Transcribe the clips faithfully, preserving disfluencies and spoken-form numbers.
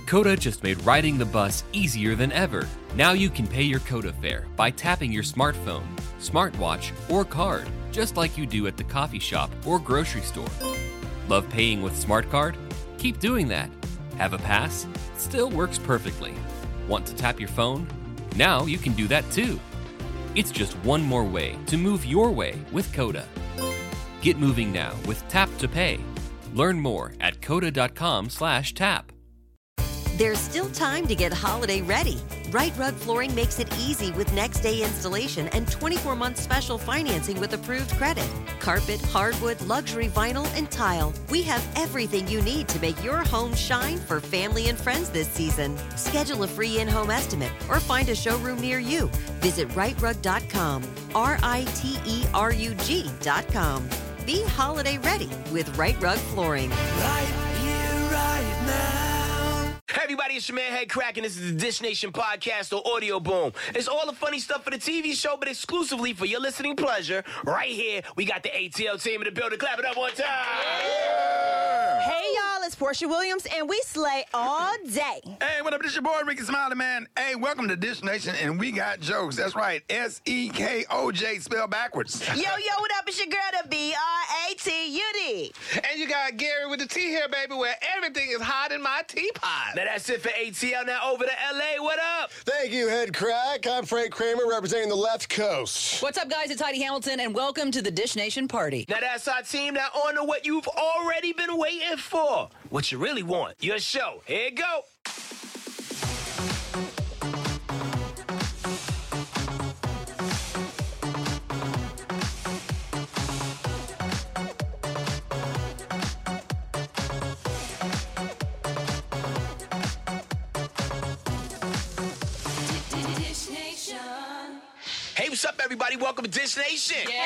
Coda just made riding the bus easier than ever. Now you can pay your Coda fare by tapping your smartphone, smartwatch, or card, just like you do at the coffee shop or grocery store. Love paying with Smart Card? Keep doing that. Have a pass? Still works perfectly. Want to tap your phone? Now you can do that too. It's just one more way to move your way with Coda. Get moving now with Tap to Pay. Learn more at coda.com slash tap. There's still time to get holiday ready. Right Rug Flooring makes it easy with next day installation and twenty-four month special financing with approved credit. Carpet, hardwood, luxury vinyl, and tile. We have everything you need to make your home shine for family and friends this season. Schedule a free in-home estimate or find a showroom near you. Visit right rug dot com, R I T E R U G dot com. Be holiday ready with Right Rug Flooring. Right here, right now. Hey everybody, it's your man Head Crack, and this is the Dish Nation podcast or Audio Boom. It's all the funny stuff for the T V show, but exclusively for your listening pleasure. Right here, we got the A T L team in the building. Clap it up one time. Yeah. Hey y'all, it's Portia Williams, and we slay all day. Hey, what up? This your boy Ricky Smiley, man. Hey, welcome to Dish Nation, and we got jokes. That's right, S E K O J spelled backwards. Yo, yo, what up? It's your girl, the B R A T U D. And you got Gary with the T here, baby, where everything is hot in my teapot. Now that's it for A T L. Now over to L A. What up? Thank you, Head Crack. I'm Frank Kramer, representing the left coast. What's up, guys? It's Heidi Hamilton, and welcome to the Dish Nation party. Now that's our team. Now on to what you've already been waiting for. What you really want. Your show. Here you go. Hey, what's up, everybody? Welcome to Dish Nation. Yeah!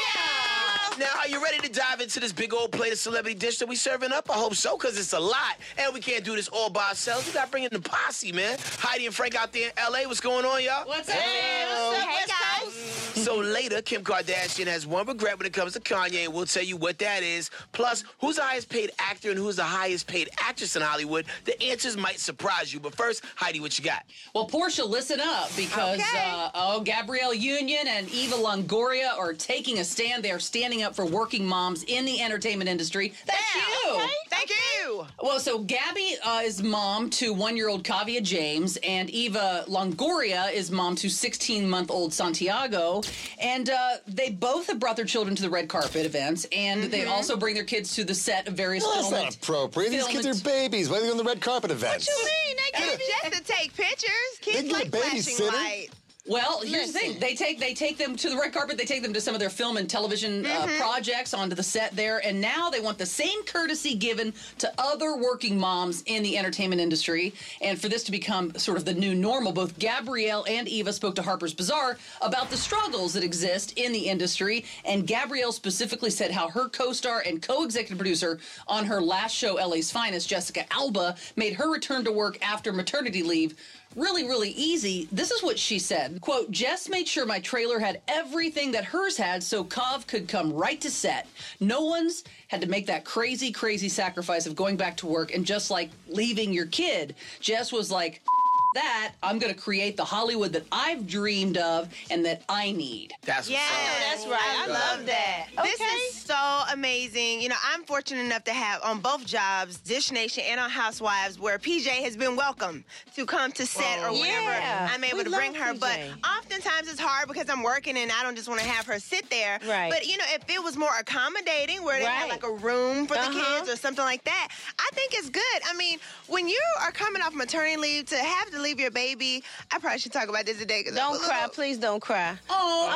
Now, are you ready to dive into this big old plate of celebrity dish that we serving up? I hope so, because it's a lot. And we can't do this all by ourselves. We got to bring in the posse, man. Heidi and Frank out there in L A. What's going on, y'all? What's up? Hey, what's up, hey, guys? So later, Kim Kardashian has one regret when it comes to Kanye, and we'll tell you what that is. Plus, who's the highest paid actor and who's the highest paid actress in Hollywood? The answers might surprise you. But first, Heidi, what you got? Well, Portia, listen up, because, okay. uh, oh, Gabrielle Union and Eva Longoria are taking a stand. They are standing up for working moms in the entertainment industry. That's Yeah, you. okay. Thank you. Well, so Gabby uh, is mom to one-year-old Kavia James, and Eva Longoria is mom to sixteen-month-old Santiago. And uh, they both have brought their children to the red carpet events, and mm-hmm. they also bring their kids to the set of various Well, films. that's not appropriate. These kids are babies. Why are they on the red carpet events? What you mean? They get just to take pictures. Kids They get like a flashing babysitter. light. Well, here's the thing. They take they take them to the red carpet. They take them to some of their film and television uh, Mm-hmm. projects onto the set there. And now they want the same courtesy given to other working moms in the entertainment industry. And for this to become sort of the new normal, both Gabrielle and Eva spoke to Harper's Bazaar about the struggles that exist in the industry. And Gabrielle specifically said how her co-star and co-executive producer on her last show, L A's Finest, Jessica Alba, made her return to work after maternity leave really, really easy. This is what she said. Quote, Jess made sure my trailer had everything that hers had so Kav could come right to set. No one's had to make that crazy, crazy sacrifice of going back to work and just like leaving your kid. Jess was like, that, I'm going to create the Hollywood that I've dreamed of and that I need. That's Yeah, what's up. that's right. I love that. This Okay. is so amazing. You know, I'm fortunate enough to have on both jobs, Dish Nation and on Housewives, where P J has been welcome to come to set or whenever Yeah. I'm able We to bring love her. P J. But oftentimes it's hard because I'm working and I don't just want to have her sit there. Right. But, you know, if it was more accommodating where they had Right. like a room for Uh-huh. the kids or something like that, I think it's good. I mean, when you are coming off maternity leave, to have to leave your baby, I probably should talk about this today. 'Cause Don't I was a cry, little- please don't cry. Oh,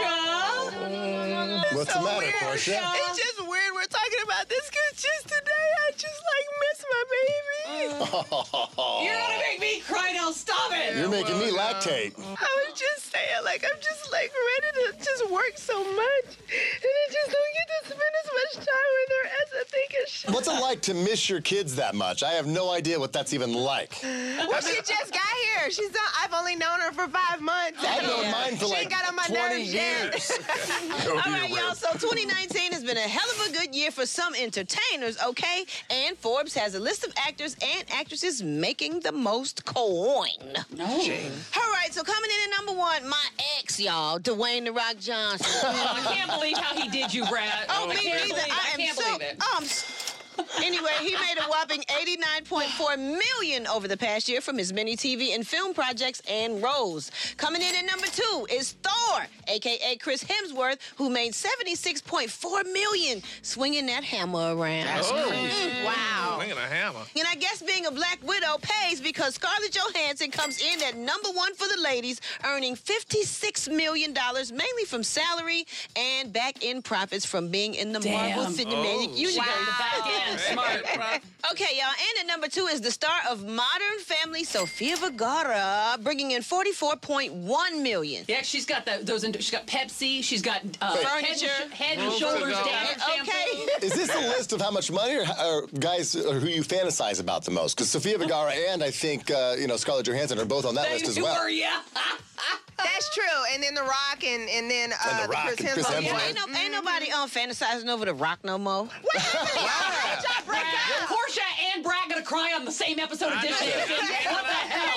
Portia. What's so the matter, weird. Portia? It's just weird we're talking about this because just today I just like miss my baby. You're going to make me cry now. Stop it. You're making me lactate. I was just saying, like, I'm just like ready to just work so much. And I just don't get to spend as much time with her as I think What's it like to miss your kids that much? I have no idea what that's even like. Well, she just got here. She's on, I've only known her for five months. I've known mine for she like ain't got on my twenty nerves yet. years. All right, y'all. So twenty nineteen has been a hell of a good year for some entertainers, okay? And Forbes has a list of actors and actresses making the most coin. No. All right, so coming in at number one, my ex, y'all, Dwayne The Rock Johnson. I can't believe how he did you, Brad. Oh, me I can't neither. believe it. I I am can't so. believe it. Oh, I'm s- Anyway, he made a whopping eighty-nine point four million dollars over the past year from his many T V and film projects and roles. Coming in at number two is Thor, a k a. Chris Hemsworth, who made seventy-six point four million dollars swinging that hammer around. Oh. Wow. Swinging a hammer. And I guess being a Black Widow pays because Scarlett Johansson comes in at number one for the ladies, earning fifty-six million dollars, mainly from salary and back-end profits from being in the Damn. Marvel Cinematic Oh. Universe. She got the back end. Smart. Okay, y'all, and at number two is the star of Modern Family, Sofia Vergara, bringing in forty-four point one million dollars. Yeah, she's got the, those. She's got Pepsi. She's got uh, Furniture. head and, sh- head and Oh, shoulders God. down shampoo. Okay. Is this a list of how much money or, or guys who you fantasize about the most? Because Sofia Vergara and I think uh, you know Scarlett Johansson are both on that They list as were, well. yeah. That's true. And then The Rock and, and then uh, And The Rock Chris and Chris Hemsworth. Hemsworth. Ain't, no, ain't nobody um, fantasizing over the Rock no more. Brad, Portia and Brad gonna cry on the same episode of Disney. What the hell?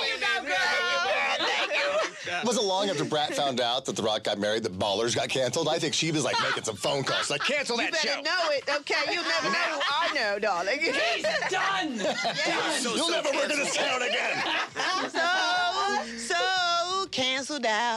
It wasn't long after Brat found out that The Rock got married that Ballers got canceled. I think she was like making some phone calls. Like, cancel You that better show. know it, okay? You'll never know who I know, darling. He's done. So, You'll so never work in canceled. this town again. So, so canceled out.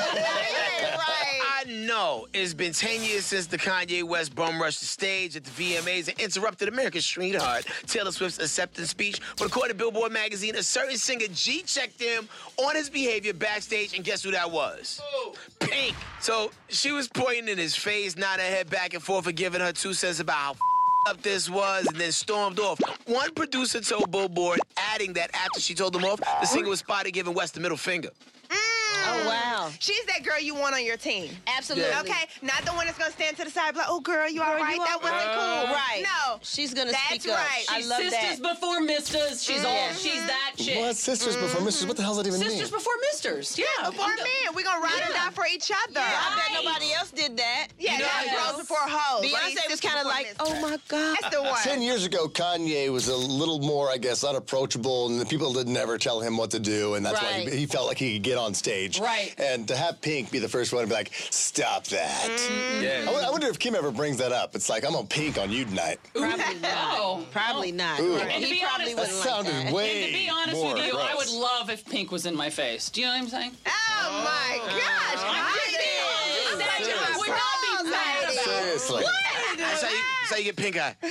I know it's been ten years since the Kanye West bum rushed the stage at the V M As and interrupted America's sweetheart, Taylor Swift's acceptance speech. But according to Billboard magazine, a certain singer G-checked him on his behavior backstage, and guess who that was? Pink. So she was pointing in his face, nodding her head back and forth and giving her two cents about how up this was, and then stormed off. One producer told Billboard, adding that after she told him off, the singer was spotted giving West the middle finger. Oh, wow. She's that girl you want on your team. Absolutely. Okay, not the one that's gonna stand to the side, like, oh, girl, you all right? you That all wasn't right. cool. Right. No. She's going to That's speak up. right. I She's love sisters that. before misters. She's all. She's that chick. What? Sisters before Misters? What the hell does that even Sisters mean? before misters. Yeah. Before men, we're gonna ride and die for each other. I bet Right. nobody else did that. Yeah, You know that's how it girls is. before hoes. Beyonce was kind of like, oh, my God. That's the one. Ten years ago, Kanye was a little more, I guess, unapproachable, and the people did never tell him what to do, and that's why Right. he, he felt like he could get on stage. Right. And to have Pink be the first one to be like, stop that. I, w- I wonder if Kim ever brings that up. It's like, I'm on Pink on you tonight. Probably not. Oh. Probably not. Ooh. And to He be probably honest, That wouldn't sounded like that. way And to be honest more with you, I would gross. love if Pink was in my face. Do you know what I'm saying? Oh my gosh. I'm Honey. saying I would not be mad about it. Seriously. That's how you, that's how you get pink eye.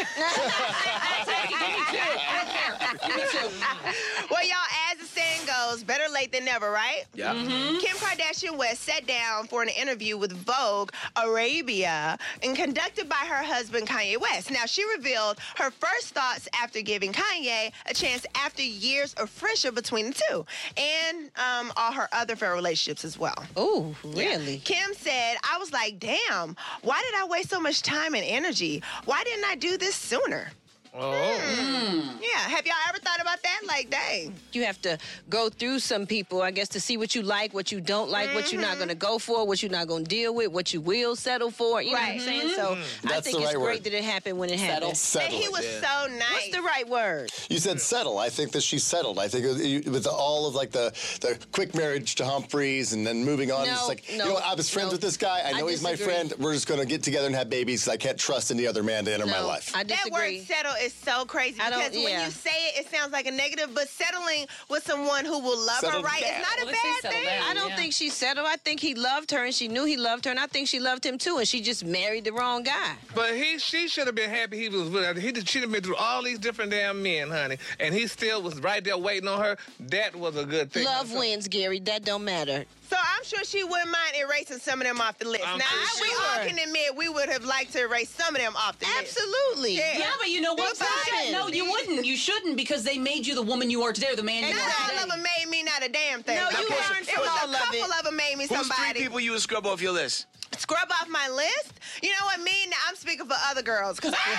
Well, y'all, as the saying goes, better late than never, right? Yeah. Kim Kardashian West sat down for an interview with Vogue Arabia and conducted by her husband Kanye West. Now, she revealed her first thoughts after giving Kanye a chance after years of friendship between the two, and um, all her other fair relationships as well. Oh, really? Kim said, I was like, damn, why did I waste so much time and energy? Why didn't I do this sooner? Oh. Yeah, have y'all ever thought about that? Like, dang. You have to go through some people, I guess, to see what you like, what you don't like, what you're not going to go for, what you're not going to deal with, what you will settle for. You know what I'm Right. saying? So I That's think the it's right great word. that it happened when it Settle. happened. And he Settle. was so nice. What's the right word? You said settle. I think that she's settled. I think it- with all of like the, the quick marriage to Humphreys and then moving on. No, it's like, no, you know what? I was friends no. with this guy. I know I he's my disagree. friend. We're just going to get together and have babies because I can't trust any other man to enter my No, life. I That disagree. word settle is so crazy I don't- because when yeah. you say it, it sounds like a negative, but settling with someone who will love Settle her right down. is not Well, a they say bad settle thing. down. I don't Yeah. think she settled. I think he loved her, and she knew he loved her, and I think she loved him too, and she just married the wrong guy. But he, she should have been happy he was with her. He, she'd have been through all these different damn men, honey, and he still was right there waiting on her. That was a good thing. Love wins, Gary. That don't matter. So I'm sure she wouldn't mind erasing some of them off the list. I'm now, pretty we sure. all can admit we would have liked to erase some of them off the list. Absolutely. Yeah. Yeah, but you know what? Good Portia? timing. No, you wouldn't. You shouldn't because they made you the woman you are today, or the man you Not are all today. of them made me not a damn thing. No, you Okay. learned It from was all a of couple it. of them made me Who's three somebody. people you would scrub off your list? scrub off my list? You know what, me, now I'm speaking for other girls. Cause I,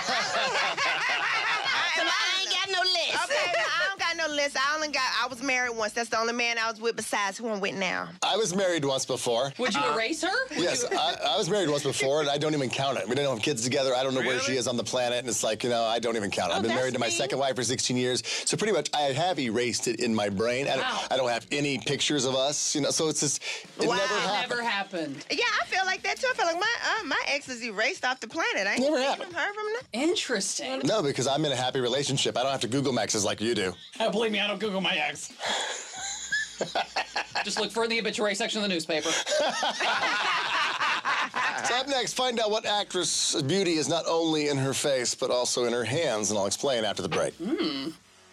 I ain't got no list. Okay, I don't got no list. I only got, I was married once. That's the only man I was with besides who I'm with now. I was married once before. Would you Uh, erase her? Would Yes, you- I, I was married once before, and I don't even count it. We don't have kids together. I don't know where she Really? is on the planet, and it's like, you know, I don't even count it. Oh, I've been that's married to my mean. second wife for sixteen years, so pretty much I have erased it in my brain. I don't, Wow. I don't have any pictures of us, you know, so it's just, it Wow. never happened. Never happened. Yeah, I feel like that too. I feel like my uh, my ex is erased off the planet. I ain't Never seen happened. him, heard from him. Interesting. No, because I'm in a happy relationship. I don't have to Google Maxes like you do. Oh, believe me, I don't Google my ex. Just look for the obituary section of the newspaper. So up next, find out what actress' beauty is not only in her face, but also in her hands, and I'll explain after the break. Mm.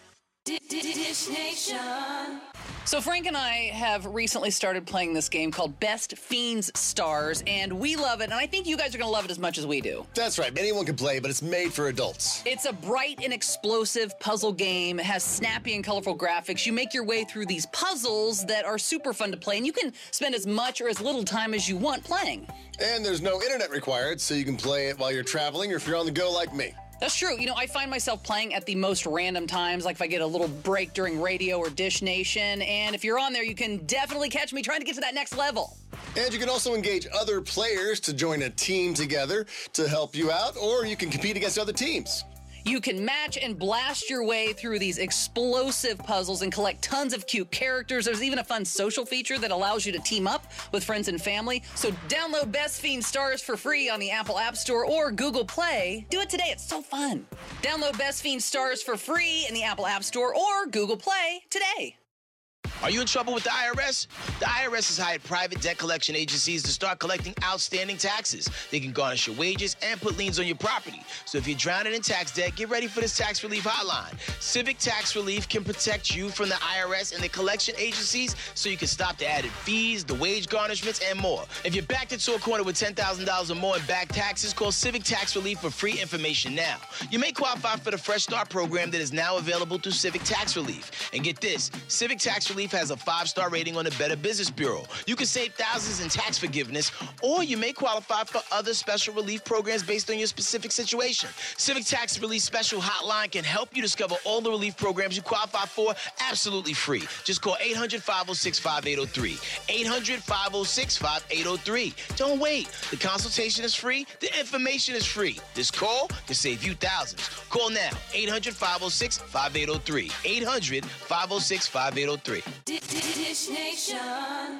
Dish Nation. So Frank and I have recently started playing this game called Best Fiends Stars, and we love it, and I think you guys are going to love it as much as we do. That's right. Anyone can play, but it's made for adults. It's a bright and explosive puzzle game. It has snappy and colorful graphics. You make your way through these puzzles that are super fun to play, and you can spend as much or as little time as you want playing. And there's no internet required, so you can play it while you're traveling or if you're on the go like me. That's true. You know, I find myself playing at the most random times, like if I get a little break during radio or Dish Nation. And if you're on there, you can definitely catch me trying to get to that next level. And you can also engage other players to join a team together to help you out, or you can compete against other teams. You can match and blast your way through these explosive puzzles and collect tons of cute characters. There's even a fun social feature that allows you to team up with friends and family. So download Best Fiend Stars for free on the Apple App Store or Google Play. Do it today. It's so fun. Download Best Fiend Stars for free in the Apple App Store or Google Play today. Are you in trouble with the I R S? The I R S has hired private debt collection agencies to start collecting outstanding taxes. They can garnish your wages and put liens on your property. So if you're drowning in tax debt, get ready for this tax relief hotline. Civic Tax Relief can protect you from the I R S and the collection agencies so you can stop the added fees, the wage garnishments, and more. If you're backed into a corner with ten thousand dollars or more in back taxes, call Civic Tax Relief for free information now. You may qualify for the Fresh Start program that is now available through Civic Tax Relief. And get this, Civic Tax Relief has a five-star rating on the Better Business Bureau. You can save thousands in tax forgiveness, or you may qualify for other special relief programs based on your specific situation. Civic Tax Relief Special Hotline can help you discover all the relief programs you qualify for absolutely free. Just call eight hundred, five oh six, five eight oh three. eight hundred, five oh six, five eight oh three. Don't wait. The consultation is free. The information is free. This call can save you thousands. Call now. eight hundred, five oh six, five eight oh three. eight hundred, five oh six, five eight oh three. Dish Nation.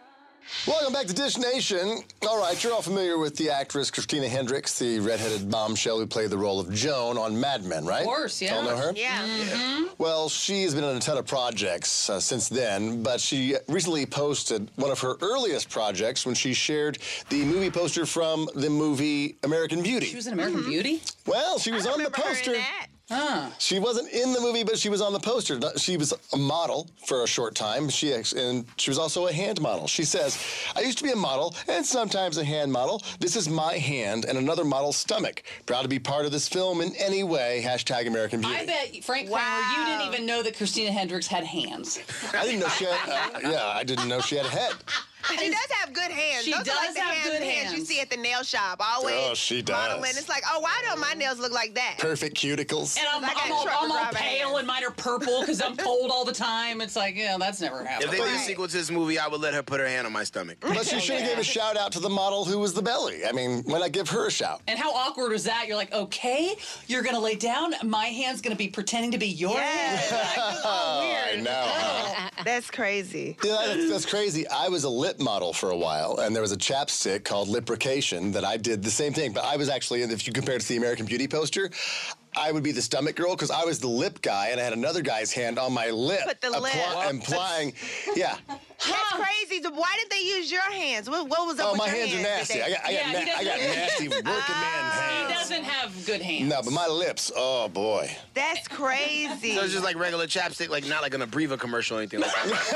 Welcome back to Dish Nation. All right, you're all familiar with the actress Christina Hendricks, the redheaded bombshell who played the role of Joan on Mad Men, right? Of course, yeah. All know her? Yeah. Mm-hmm. Well, she's been on a ton of projects uh, since then, but she recently posted one of her earliest projects when she shared the movie poster from the movie American Beauty. She was in American Beauty? Well, she was I on the remember her in poster. that. Huh. She wasn't in the movie, but she was on the poster. She was a model for a short time. She ex- and she was also a hand model. She says, "I used to be a model and sometimes a hand model. This is my hand and another model's stomach. Proud to be part of this film in any way. Hashtag American Beauty." I bet, Frank Wow. Kramer, you didn't even know that Christina Hendricks had hands. I didn't know she had. Uh, yeah, I didn't know she had a head. She does have good hands. She Those are does like the have hands, good hands you hands. see at the nail shop. Always Oh, she does. modeling. It's like, oh, why don't my nails look like that? Perfect cuticles. And I'm, I got I'm all, trucker I'm all driver pale hands. and mine are purple because I'm cold all the time. It's like, yeah, that's never If happened. they do a Right. sequel to this movie, I would let her put her hand on my stomach. But she should have gave a shout out to the model who was the belly. I mean, why not give her a shout? And how awkward was that? You're like, okay, you're going to lay down. My hand's going to be pretending to be your hand. Yes. Oh, I weird. know. huh? That's crazy. Yeah, that's, that's crazy. I was a lip model for a while, and there was a chapstick called Liprication that I did the same thing. But I was actually, if you compare it to the American Beauty poster, I would be the stomach girl because I was the lip guy, and I had another guy's hand on my lip. Put the lip. apply- Implying, yeah. That's crazy. So why did they use your hands? What, what was up Oh, with my your hands are Did nasty. they- I got, I got, Yeah, he na- I got doesn't- nasty working man He hands. doesn't have good hands. No, but my lips, oh boy. That's crazy. So it's just like regular chapstick, like not like an Abreva commercial or anything like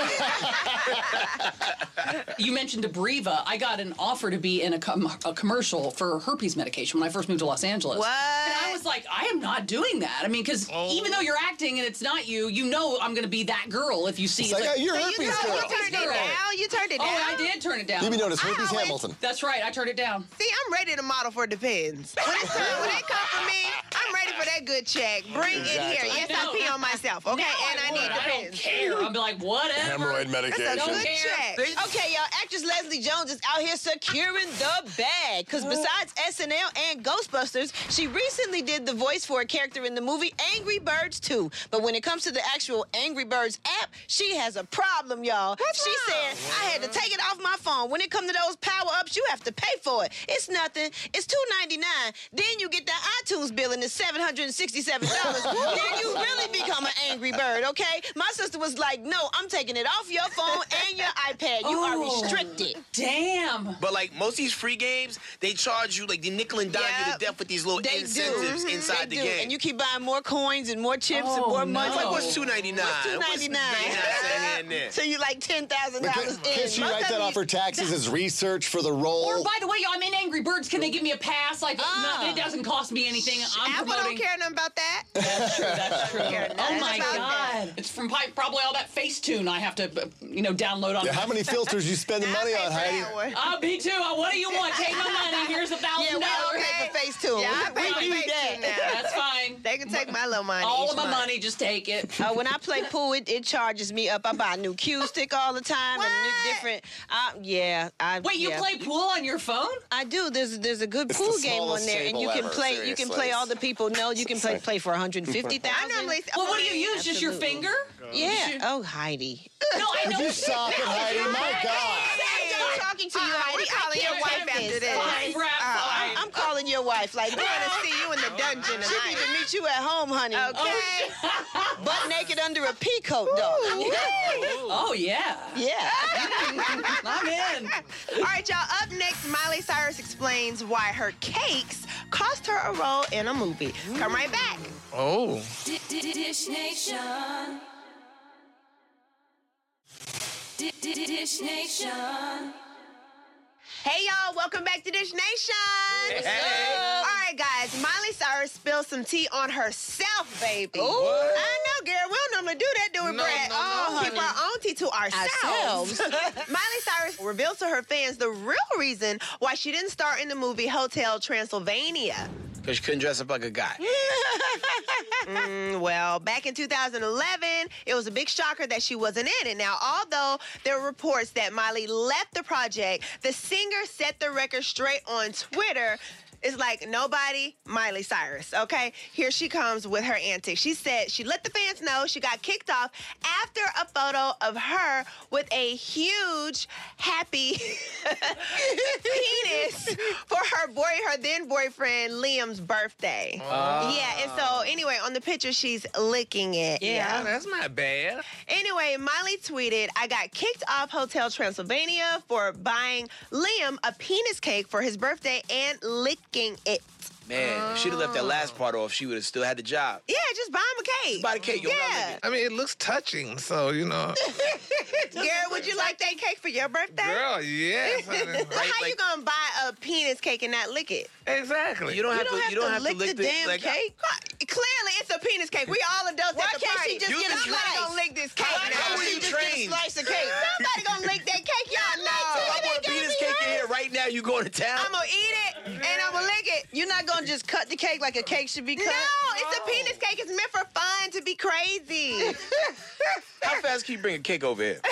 that. You mentioned Abreva. I got an offer to be in a, com- a commercial for herpes medication when I first moved to Los Angeles. What? And I was like, I am not doing that. I mean, because Oh. even though you're acting and it's not you, you know I'm going to be that girl if you see. It's like, oh, you're So herpes you, girl. told, you turned it down? You turned it Oh, down? I did turn it down. You be known as I Herpes always- Hamilton. That's right. I turned it down. See, I'm ready to model for Depends. When, it's time, when they come for me, I'm ready for that good check. Bring it here. Exactly. Yes, I I know. pee on myself, okay? Now and I, would. need I don't Depends. care. I'll be like, whatever. Hemorrhoid medication. That's a good care. check. Okay, y'all, actress Leslie Jones is out here securing the bag. Because besides S N L and Ghostbusters, she recently did the voice for a character in the movie Angry Birds two. But when it comes to the actual Angry Birds app, she has a problem, y'all. What's she wrong? said, I had to take it off my phone. When it comes to those power-ups, you have to pay for it. It's nothing. It's two ninety-nine. Then you get that iTunes bill and it's seven hundred sixty-seven dollars. Then you really become an Angry Bird, okay? My sister was like, no, I'm taking it off your phone and your iPad. You are Oh. restricted. Damn. But like most of these free games, they charge you like they nickel and dime you Yep. to death with these little They incentives do. inside They the do. game. And you keep buying more coins and more chips and Oh, more money. no. like what's two ninety nine? What's two ninety-nine? So So you like ten thousand But dollars Can, in. can she Most write of that you- off her taxes as research for the role? Or by the way, I'm in Angry Birds. Can they give me a pass? Like, Ah. no, it doesn't cost me anything. I'm Apple promoting. don't care nothing about that. That's true. That's true. care Oh nothing my about God! that. It's from pi- probably all that Facetune I have to, uh, you know, download on. Yeah, how many filters you spending money on, Heidi? Uh, me too. Uh, what do you want? Take my money. Here's a Yeah, thousand we all dollars. pay for Facetune. Yeah, I pay we for do Facetune that. now. That's fine. They can take my little money. All each of my month. money, just take it. Uh, when I play pool, it, it charges me up. I buy a new cue stick all the time. And new What? different. Uh, yeah. I, Wait, you yeah. play pool on your phone? I do. There's there's a good It's pool the game on smallest there, and you table can ever, play. You can seriously. play all the people. No, you can play play for one hundred fifty I thousand. normally. Well, what do you use? Just your Absolutely. finger? Yeah. Oh, Heidi. No, I Would know. you stop it, Heidi? My God. I'm talking to you, Uh-uh, Heidi. we're calling I your can't wife take after this. this. Fine, Brad, fine. I'm calling your wife. Like, I want to see you in the dungeon she need tonight. to meet you at home, honey. Okay. Butt naked under a peacoat, though. Oh yeah. Yeah. I'm in. All right, y'all. Up next, Miley Cyrus explains why her cakes cost her a role in a movie. Come right back. Oh. Dish Nation. Dish Nation. Hey, y'all. Welcome back to Dish Nation. All right, guys. Miley Cyrus spilled some tea on herself, baby. I know, girl. We don't normally do that, do we, No, Brad? no, oh, no, keep honey. our own tea to ourselves. Ourselves. Miley Cyrus revealed to her fans the real reason why she didn't star in the movie Hotel Transylvania. Because she couldn't dress up like a guy. Mm, well, back in two thousand eleven, it was a big shocker that she wasn't in it. Now, although there were reports that Miley left the project, the singer set the record straight on Twitter. It's like nobody, Miley Cyrus, okay? Here she comes with her antics. She said she let the fans know she got kicked off after a photo of her with a huge, happy penis for her boy, her then boyfriend Liam's birthday. Yeah, and so anyway, on the picture, she's licking it. Yeah, that's not bad. Anyway, Miley tweeted, I got kicked off Hotel Transylvania for buying Liam a penis cake for his birthday and licking it. Man, if she'd have left that last part off, she would have still had the job. Yeah, just buy him a cake. Just buy the cake. You don't gotta Yeah. lick I mean, it looks touching, so, you know. Girl, would you like that cake for your birthday? Girl, yes. honey. Well, how you like- gonna buy a penis cake and not lick it? Exactly. You don't have You don't to. have You don't to have lick to lick the damn like, cake. Clearly, it's a penis cake. We all adults Why at the can't party. she just You get a just- Somebody slice? gonna lick this cake. Why now. can't were she you just trained? get a slice of cake? Somebody gonna lick that cake. Y'all know. I want a penis cake in here right now. You going to town? I'm gonna eat it and I'm gonna lick it. You're not gonna just cut the cake like a cake should be cut? No, it's a penis cake. It's meant for fun, to be crazy. How fast can you bring a cake over here?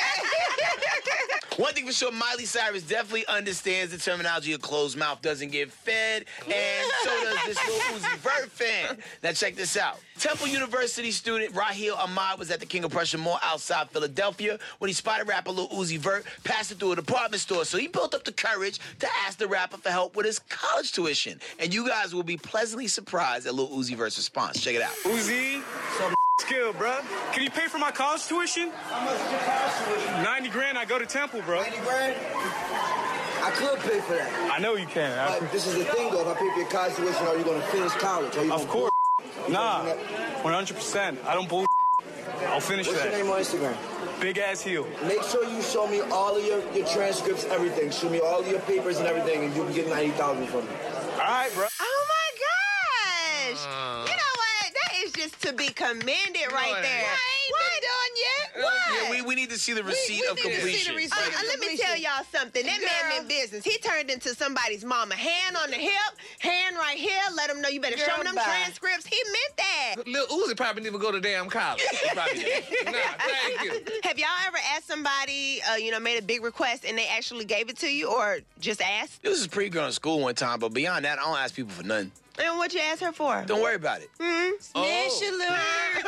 One thing for sure, Miley Cyrus definitely understands the terminology of closed mouth doesn't get fed, and so does this little Uzi Vert fan. Now check this out. Temple University student Raheel Ahmad was at the King of Prussia Mall outside Philadelphia when he spotted rapper Lil Uzi Vert passing through a department store. So he built up the courage to ask the rapper for help with his college tuition. And you guys will be pleasantly surprised at Lil Uzi Vert's response. Check it out. Uzi, some skill, bro. Can you pay for my college tuition? How much is your college tuition? ninety grand, I go to Temple, bro. ninety grand? I could pay for that. I know you can. I But this is the thing, though. If I pay for your college tuition, are you going to finish college? Are you Of gonna course. bull- Nah, one hundred percent. I don't bull. I'll finish What's that. your name on Instagram? Big ass heel. Make sure you show me all of your, your transcripts, everything. Show me all of your papers and everything, and you can get ninety thousand from me. All right, bro. Oh my gosh! Uh. You know what? That is just to be commended right what? there. I What? done yet? What? Yeah, we, we need to see the receipt we of need to see the completion. receipt. Uh, uh, let me tell y'all something. That man meant business. He turned into somebody's mama. Hand on the hip, hand right here. Let him know you better show Girl, him them bye. transcripts. He meant that. Lil Uzi probably didn't even go to damn college. He probably didn't. Nah, thank you. Have y'all ever asked somebody, uh, you know, made a big request and they actually gave it to you, or just asked? This is pretty girl in school one time, but beyond that, I don't ask people for nothing. And what you asked her for? Don't worry about it. Hmm? Oh. Smash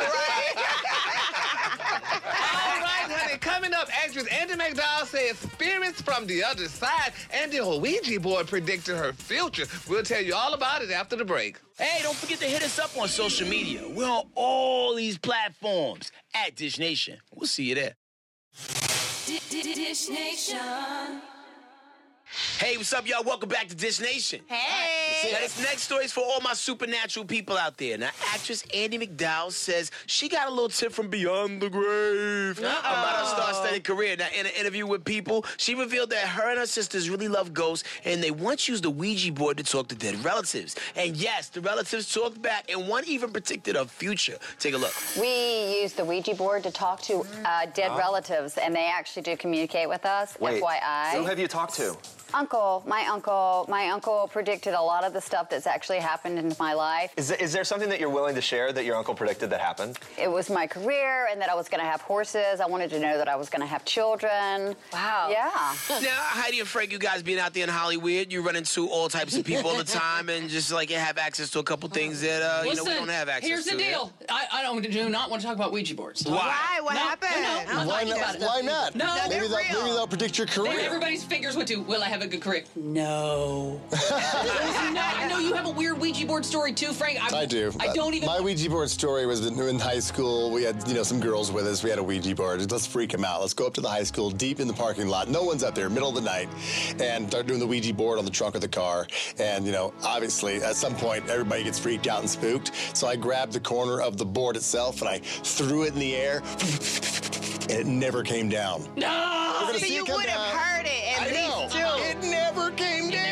All right, honey. Coming up, actress Andy McDowell says spirits from the other side, and the Ouija board predicted her future. We'll tell you all about it after the break. Hey, don't forget to hit us up on social media. We're on all these platforms at Dish Nation. We'll see you there. Dish Nation. Hey, what's up, y'all? Welcome back to Dish Nation. Hey. Now, this next story is for all my supernatural people out there. Now, actress Andy McDowell says she got a little tip from beyond the grave Uh-oh. about her star-studded career. Now, in an interview with People, she revealed that her and her sisters really love ghosts, and they once used the Ouija board to talk to dead relatives. And yes, the relatives talked back, and one even predicted her future. Take a look. We use the Ouija board to talk to uh, dead Oh. relatives, and they actually do communicate with us. Wait, F Y I. who have you talked to? Uncle, my uncle, my uncle predicted a lot of the stuff that's actually happened in my life. Is, is there something that you're willing to share that your uncle predicted that happened? It was my career, and that I was going to have horses. I wanted to know that I was going to have children. Wow. Yeah. Now, Heidi and Frank, you guys being out there in Hollywood, you run into all types of people all the time, and just like you have access to a couple things that uh, you know we don't have access here's to. the deal. I, I don't do not want to talk about Ouija boards. Why? Why? What No, happened? no, no, I'm Why talking not? about it. Why not? No, maybe they're they'll, real. maybe they'll predict your career. Then everybody's fingers went to, will I have a good career? No. no. I know you have a weird Ouija board story too, Frank. I, I do. I don't even. My Ouija board story was in, in high school. We had, you know, some girls with us. We had a Ouija board. Let's freak them out. Let's go up to the high school, deep in the parking lot. No one's up there, middle of the night, and start doing the Ouija board on the trunk of the car. And, you know, obviously, at some point, everybody gets freaked out and spooked. So I grabbed the corner of the board itself, and I threw it in the air, and it never came down. No! We're gonna So see you it come would have down. heard it at I know. least, too. It never came down.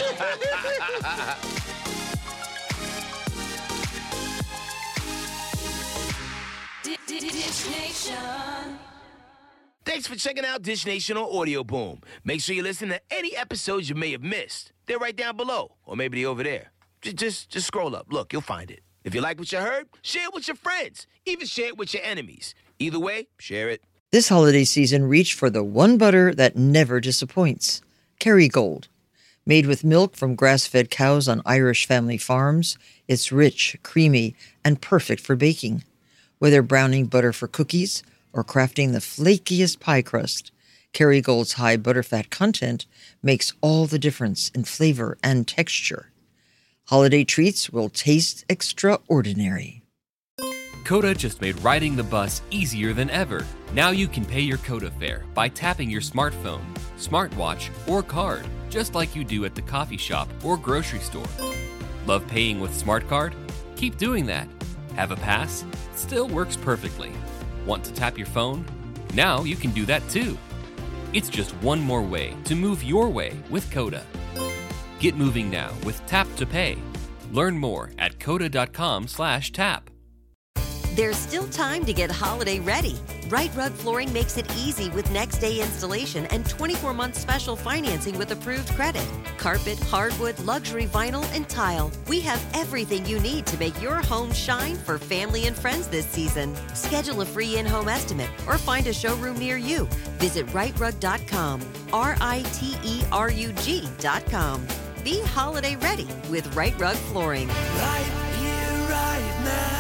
Dish Nation. Thanks for checking out Dish Nation on Audio Boom. Make sure you listen to any episodes you may have missed. They're right down below, or maybe they're over there. Just, just, just scroll up. Look, you'll find it. If you like what you heard, share it with your friends. Even share it with your enemies. Either way, share it. This holiday season, reach for the one butter that never disappoints. Kerrygold. Made with milk from grass-fed cows on Irish family farms, it's rich, creamy, and perfect for baking. Whether browning butter for cookies or crafting the flakiest pie crust, Kerrygold's high butterfat content makes all the difference in flavor and texture. Holiday treats will taste extraordinary. Coda just made riding the bus easier than ever. Now you can pay your Coda fare by tapping your smartphone, smartwatch, or card, just like you do at the coffee shop or grocery store. Love paying with Smart Card? Keep doing that. Have a pass? Still works perfectly. Want to tap your phone? Now you can do that too. It's just one more way to move your way with Coda. Get moving now with Tap to Pay. Learn more at coda.com slash tap. There's still time to get holiday ready. Right Rug Flooring makes it easy with next day installation and twenty-four month special financing with approved credit. Carpet, hardwood, luxury vinyl, and tile. We have everything you need to make your home shine for family and friends this season. Schedule a free in-home estimate or find a showroom near you. Visit right rug dot com, R I T E R U G dot com. Be holiday ready with Right Rug Flooring. Right here, right now.